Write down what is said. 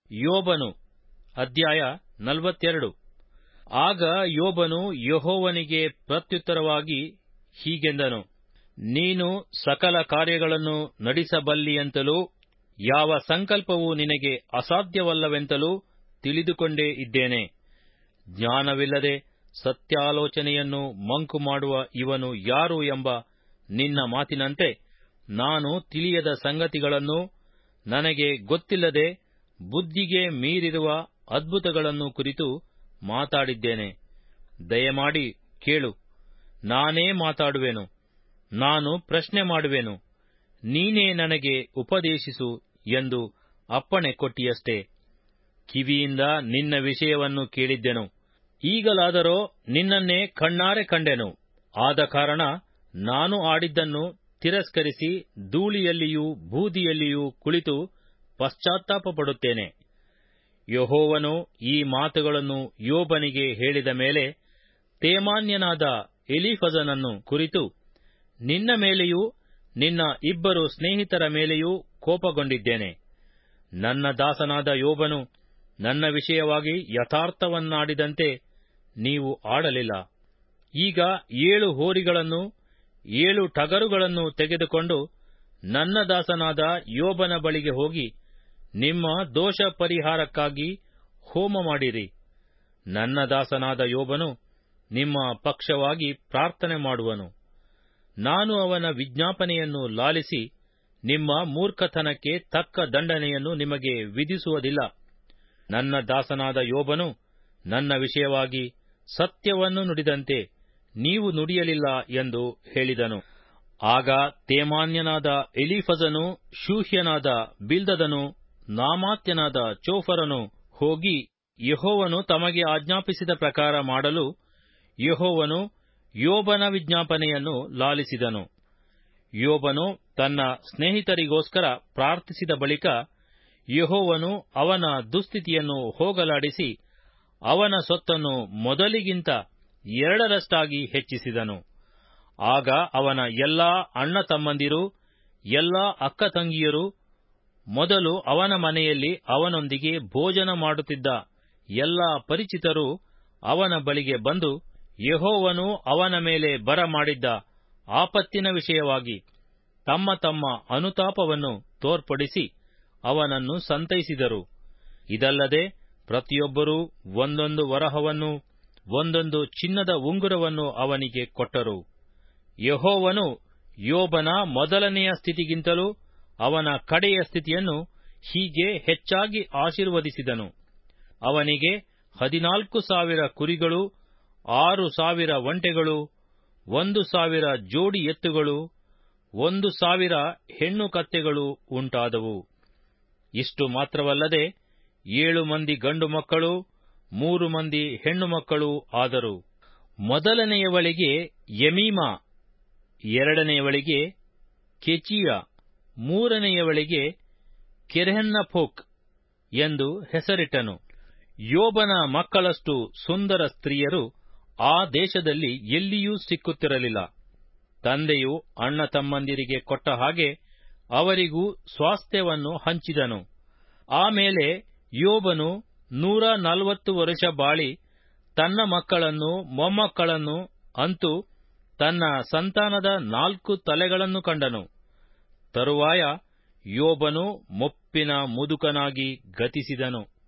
ಯೋಬನು ಅಧ್ಯಾಯ 42. ಆಗ ಯೋಬನು ಯೆಹೋವನಿಗೆ ಪ್ರತ್ಯುತ್ತರವಾಗಿ ಹೀಗೆಂದನು, ನೀನು ಸಕಲ ಕಾರ್ಯಗಳನ್ನು ನಡೆಸಬಲ್ಲಿಯೆಂತಲೂ ಯಾವ ಸಂಕಲ್ಪವೂ ನಿನಗೆ ಅಸಾಧ್ಯವಲ್ಲವೆಂತಲೂ ತಿಳಿದುಕೊಂಡೇ ಇದ್ದೇನೆ. ಜ್ಞಾನವಿಲ್ಲದೆ ಸತ್ಯಾಲೋಚನೆಯನ್ನು ಮಂಕು ಮಾಡುವ ಇವನು ಯಾರು ಎಂಬ ನಿನ್ನ ಮಾತಿನಂತೆ ನಾನು ತಿಳಿಯದ ಸಂಗತಿಗಳನ್ನು, ನನಗೆ ಗೊತ್ತಿಲ್ಲದೆ ಬುದ್ಧಿಗೆ ಮೀರಿರುವ ಅದ್ಭುತಗಳನ್ನು ಕುರಿತು ಮಾತಾಡಿದ್ದೇನೆ. ದಯಮಾಡಿ ಕೇಳು, ನಾನೇ ಮಾತಾಡುವೆನು, ನಾನು ಪ್ರಶ್ನೆ ಮಾಡುವೆನು, ನೀನೇ ನನಗೆ ಉಪದೇಶಿಸು ಎಂದು ಅಪ್ಪಣೆ ಕೊಟ್ಟಿಯಷ್ಟೇ. ಕಿವಿಯಿಂದ ನಿನ್ನ ವಿಷಯವನ್ನು ಕೇಳಿದ್ದೆನು, ಈಗಲಾದರೋ ನಿನ್ನನ್ನೇ ಕಣ್ಣಾರೆ ಕಂಡೆನು. ಆದ ಕಾರಣ ನಾನು ಆಡಿದ್ದನ್ನು ತಿರಸ್ಕರಿಸಿ ಧೂಳಿಯಲ್ಲಿಯೂ ಬೂದಿಯಲ್ಲಿಯೂ ಕುಳಿತು ಪಶ್ಚಾತ್ತಾಪಪಡುತ್ತೇನೆ. ಯೆಹೋವನು ಈ ಮಾತುಗಳನ್ನು ಯೋಬನಿಗೆ ಹೇಳಿದ ಮೇಲೆ ತೇಮಾನ್ಯನಾದ ಎಲೀಫಜನನ್ನು ಕುರಿತು, ನಿನ್ನ ಮೇಲೆಯೂ ನಿನ್ನ 2 ಸ್ನೇಹಿತರ ಮೇಲೆಯೂ ಕೋಪಗೊಂಡಿದ್ದೇನೆ. ನನ್ನ ದಾಸನಾದ ಯೋಬನು ನನ್ನ ವಿಷಯವಾಗಿ ಯಥಾರ್ಥವನ್ನಾಡಿದಂತೆ ನೀವು ಆಡಲಿಲ್ಲ. ಈಗ 7 ಹೋರಿಗಳನ್ನು 7 ಟಗರುಗಳನ್ನು ತೆಗೆದುಕೊಂಡು ನನ್ನ ದಾಸನಾದ ಯೋಬನ ಬಳಿಗೆ ಹೋಗಿ ನಿಮ್ಮ ದೋಷ ಪರಿಹಾರಕ್ಕಾಗಿ ಹೋಮ ಮಾಡಿರಿ. ನನ್ನ ದಾಸನಾದ ಯೋಬನು ನಿಮ್ಮ ಪಕ್ಷವಾಗಿ ಪ್ರಾರ್ಥನೆ ಮಾಡುವನು. ನಾನು ಅವನ ವಿಜ್ಞಾಪನೆಯನ್ನು ಲಾಲಿಸಿ ನಿಮ್ಮ ಮೂರ್ಖತನಕ್ಕೆ ತಕ್ಕ ದಂಡನೆಯನ್ನು ನಿಮಗೆ ವಿಧಿಸುವುದಿಲ್ಲ. ನನ್ನ ದಾಸನಾದ ಯೋಬನು ನನ್ನ ವಿಷಯವಾಗಿ ಸತ್ಯವನ್ನು ನುಡಿದಂತೆ ನೀವು ನುಡಿಯಲಿಲ್ಲ ಎಂದು ಹೇಳಿದನು. ಆಗ ತೇಮಾನ್ಯನಾದ ಎಲೀಫಜನು, ಶೂಹ್ಯನಾದ ಬಿಲ್ದದನು, ನಾಮಾತ್ಯನಾದ ಚೋಫರನು ಹೋಗಿ ಯೆಹೋವನು ತಮಗೆ ಆಜ್ಞಾಪಿಸಿದ ಪ್ರಕಾರ ಮಾಡಲು ಯೆಹೋವನು ಯೋಬನ ವಿಜ್ಞಾಪನೆಯನ್ನು ಲಾಲಿಸಿದನು. ಯೋಬನು ತನ್ನ ಸ್ನೇಹಿತರಿಗೋಸ್ಕರ ಪ್ರಾರ್ಥಿಸಿದ ಬಳಿಕ ಯೆಹೋವನು ಅವನ ದುಸ್ಥಿತಿಯನ್ನು ಹೋಗಲಾಡಿಸಿ ಅವನ ಸೊತ್ತನ್ನು ಮೊದಲಿಗಿಂತ 2ರಷ್ಟಾಗಿ ಹೆಚ್ಚಿಸಿದನು. ಆಗ ಅವನ ಎಲ್ಲಾ ಅಣ್ಣ ತಮ್ಮಂದಿರು, ಎಲ್ಲಾ ಅಕ್ಕ ತಂಗಿಯರು, ಮೊದಲು ಅವನ ಮನೆಯಲ್ಲಿ ಅವನೊಂದಿಗೆ ಭೋಜನ ಮಾಡುತ್ತಿದ್ದ ಎಲ್ಲಾ ಪರಿಚಿತರು ಅವನ ಬಳಿಗೆ ಬಂದು ಯೆಹೋವನು ಅವನ ಮೇಲೆ ಬರಮಾಡಿದ್ದ ಆಪತ್ತಿನ ವಿಷಯವಾಗಿ ತಮ್ಮ ತಮ್ಮ ಅನುತಾಪವನ್ನು ತೋರ್ಪಡಿಸಿ ಅವನನ್ನು ಸಂತೈಸಿದರು. ಇದಲ್ಲದೆ ಪ್ರತಿಯೊಬ್ಬರೂ ಒಂದೊಂದು ವರಹವನ್ನು, ಒಂದೊಂದು ಚಿನ್ನದ ಉಂಗುರವನ್ನು ಅವನಿಗೆ ಕೊಟ್ಟರು. ಯೆಹೋವನು ಯೋಬನ ಮೊದಲನೆಯ ಸ್ಥಿತಿಗಿಂತಲೂ ಅವನ ಕಡೆಯ ಸ್ಥಿತಿಯನ್ನು ಹೀಗೆ ಹೆಚ್ಚಾಗಿ ಆಶೀರ್ವದಿಸಿದನು. ಅವನಿಗೆ 14,000 ಕುರಿಗಳು, 6,000 ಒಂಟೆಗಳು, 1,000 ಜೋಡಿ ಎತ್ತುಗಳು, 1,000 ಹೆಣ್ಣು ಕತ್ತೆಗಳು ಉಂಟಾದವು. ಇಷ್ಟು ಮಾತ್ರವಲ್ಲದೆ 7 ಮಂದಿ ಗಂಡು ಮಕ್ಕಳು, 3 ಮಂದಿ ಹೆಣ್ಣು ಮಕ್ಕಳು ಆದರು. ಮೊದಲನೆಯವಳಿಗೆ ಯಮೀಮ, ಎರಡನೆಯವಳಿಗೆ ಕೆಚೀಯ, ಮೂರನೆಯವಳಿಗೆ ಕೆರೆಹನ್ನಫೋಕ್ ಎಂದು ಹೆಸರಿಟ್ಟನು. ಯೋಬನ ಮಕ್ಕಳಷ್ಟು ಸುಂದರ ಸ್ತ್ರೀಯರು ಆ ದೇಶದಲ್ಲಿ ಎಲ್ಲಿಯೂ ಸಿಕ್ಕುತ್ತಿರಲಿಲ್ಲ. ತಂದೆಯು ಅಣ್ಣ ತಮ್ಮಂದಿರಿಗೆ ಕೊಟ್ಟ ಹಾಗೆ ಅವರಿಗೂ ಸ್ವಾಸ್ಥ್ಯವನ್ನು ಹಂಚಿದನು. ಆಮೇಲೆ ಯೋಬನು 140 ವರುಷ ಬಾಳಿ ತನ್ನ ಮಕ್ಕಳನ್ನು ಮೊಮ್ಮಕ್ಕಳನ್ನು, ಅಂತೂ ತನ್ನ ಸಂತಾನದ 4 ತಲೆಗಳನ್ನು ಕಂಡನು. ತರುವಾಯ ಯೋಬನು ಮುಪ್ಪಿನ ಮುದುಕನಾಗಿ ಗತಿಸಿದನು.